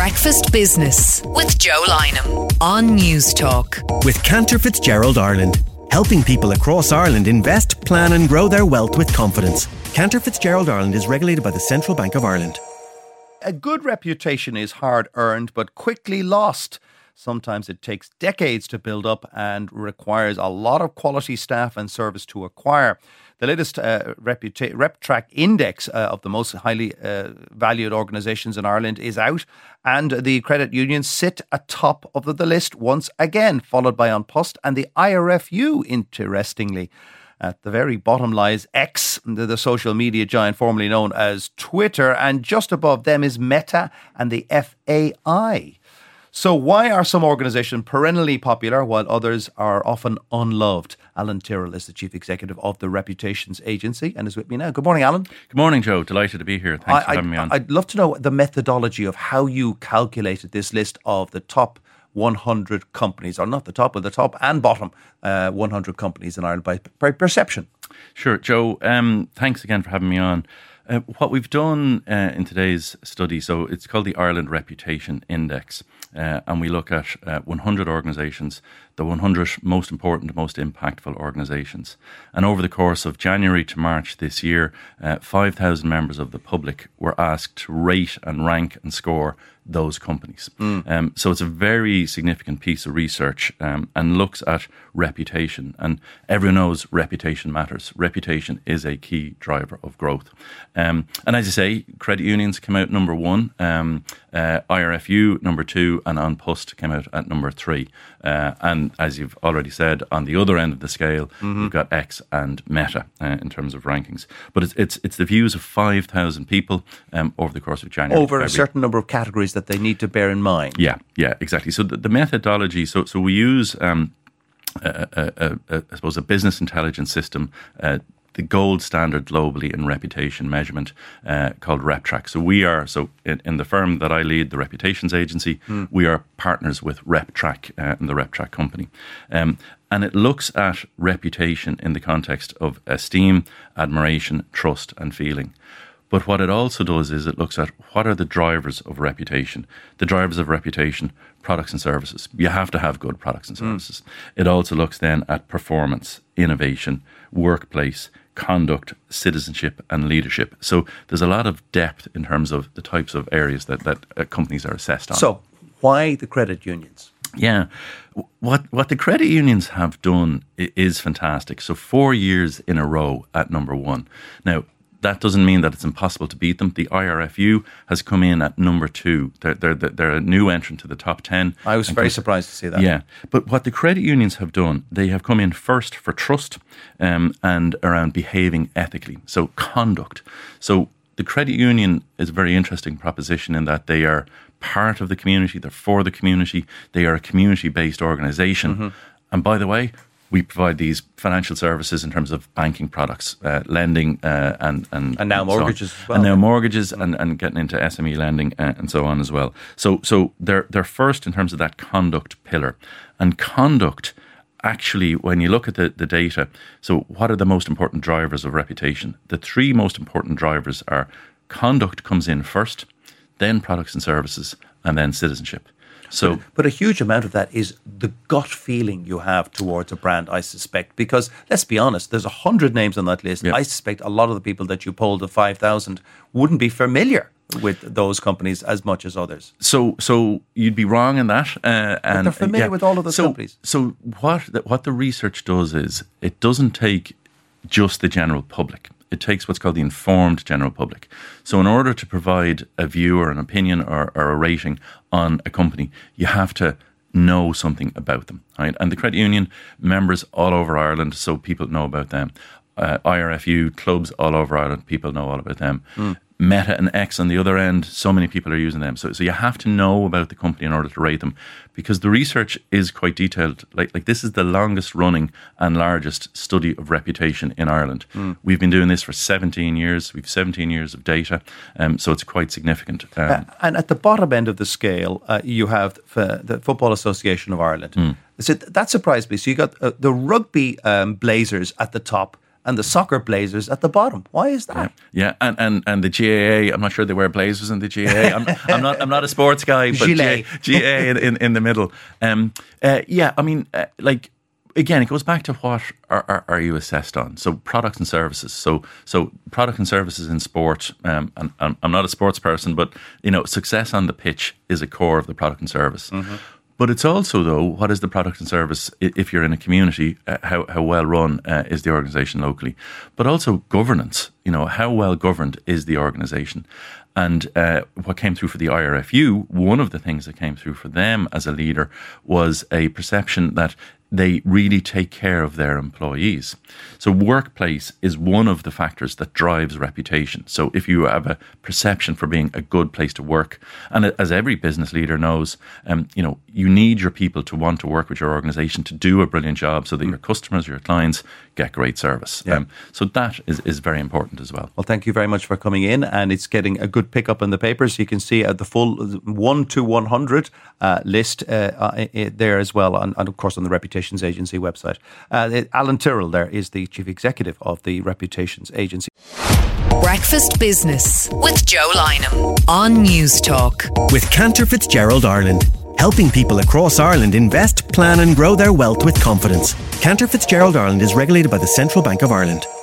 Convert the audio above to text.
Breakfast Business with Joe Lynham on News Talk. With Cantor Fitzgerald Ireland, helping people across Ireland invest, plan and grow their wealth with confidence. Cantor Fitzgerald Ireland is regulated by the Central Bank of Ireland. A good reputation is hard earned but quickly lost. Sometimes it takes decades to build up and requires a lot of quality staff and service to acquire. The latest RepTrak index of the most highly valued organisations in Ireland is out, and the credit unions sit atop of the list once again, followed by An Post and the IRFU, interestingly. At the very bottom lies X, the social media giant formerly known as Twitter, and just above them is Meta and the FAI. So why are some organisations perennially popular while others are often unloved? Alan Tyrrell is the Chief Executive of the Reputations Agency and is with me now. Good morning, Alan. Good morning, Joe. Delighted to be here. Thanks for having me on. I'd love to know the methodology of how you calculated this list of the top 100 companies, or not the top, but the top and bottom 100 companies in Ireland by perception. Sure, Joe. Thanks again for having me on. What we've done in today's study, so it's called the Ireland Reputation Index, and we look at 100 organisations, the 100 most important, most impactful organisations. And over the course of January to March this year, 5,000 members of the public were asked to rate and rank and score those companies. So it's a very significant piece of research and looks at reputation. And everyone knows reputation matters. Reputation is a key driver of growth. And as you say, credit unions came out number one, IRFU number two, and An Post came out at number three. And as you've already said, on the other end of the scale, you've got X and Meta in terms of rankings. But it's the views of 5,000 people over the course of January. Over a certain number of categories that they need to bear in mind. Yeah, exactly. So the methodology, so we use, I suppose, a business intelligence system, the gold standard globally in reputation measurement, called RepTrak. So in the firm that I lead, the Reputations Agency, we are partners with RepTrak and the RepTrak company. And it looks at reputation in the context of esteem, admiration, trust and feeling. But what it also does is it looks at what are the drivers of reputation. The drivers of reputation, products and services. You have to have good products and services. It also looks then at performance, innovation, workplace, conduct, citizenship and leadership. So there's a lot of depth in terms of the types of areas that companies are assessed on. So why the credit unions? Yeah. What the credit unions have done is fantastic. So 4 years in a row at number one. Now, that doesn't mean that it's impossible to beat them. The IRFU has come in at number two. They're a new entrant to the top 10. I was very surprised to see that. Yeah. But what the credit unions have done, they have come in first for trust and around behaving ethically. So conduct. So the credit union is a very interesting proposition in that they are part of the community. They're for the community. They are a community-based organisation. And by the way, we provide these financial services in terms of banking products, lending and now mortgages as well. And now mortgages and getting into SME lending and so on as well. So they're first in terms of that conduct pillar. And conduct, actually, when you look at the data, so what are the most important drivers of reputation? The three most important drivers are conduct comes in first, then products and services, and then citizenship. So, but a huge amount of that is the gut feeling you have towards a brand, I suspect, because let's be honest, there's 100 names on that list. Yep. I suspect a lot of the people that you polled, the 5,000, wouldn't be familiar with those companies as much as others. So you'd be wrong in that. And they're familiar with all of those companies. So what the research does is it doesn't take just the general public. It takes what's called the informed general public. So in order to provide a view or an opinion or a rating on a company, you have to know something about them. Right? And the credit union members all over Ireland, so people know about them. IRFU clubs all over Ireland, people know all about them. Meta and X on the other end, so many people are using them. So you have to know about the company in order to rate them, because the research is quite detailed. Like this is the longest running and largest study of reputation in Ireland. We've been doing this for 17 years. We've 17 years of data, so it's quite significant. And at the bottom end of the scale, you have the Football Association of Ireland. So that surprised me. So you got the rugby Blazers at the top, and the soccer blazers at the bottom. Why is that? Yeah. And the GAA, I'm not sure they wear blazers in the GAA. I'm not a sports guy, but GAA in the middle. Again, it goes back to what are you assessed on? So products and services. So product and services in sport. And I'm not a sports person, but success on the pitch is a core of the product and service. Mm-hmm. But it's also, though, what is the product and service if you're in a community? How well run is the organisation locally? But also governance. How well governed is the organisation? And what came through for the IRFU, one of the things that came through for them as a leader was a perception that they really take care of their employees. So workplace is one of the factors that drives reputation. So if you have a perception for being a good place to work, and as every business leader knows, you need your people to want to work with your organisation to do a brilliant job so that your customers, your clients get great service. Yeah. So that is very important as well. Well, thank you very much for coming in, and it's getting a good pick up in the papers. You can see the full 1 to 100 list there as well, and of course on the Reputations Agency website. Alan Tyrrell there is the Chief Executive of the Reputations Agency. Breakfast Business with Joe Lynham on News Talk. With Cantor Fitzgerald Ireland, helping people across Ireland invest, plan and grow their wealth with confidence. Cantor Fitzgerald Ireland is regulated by the Central Bank of Ireland.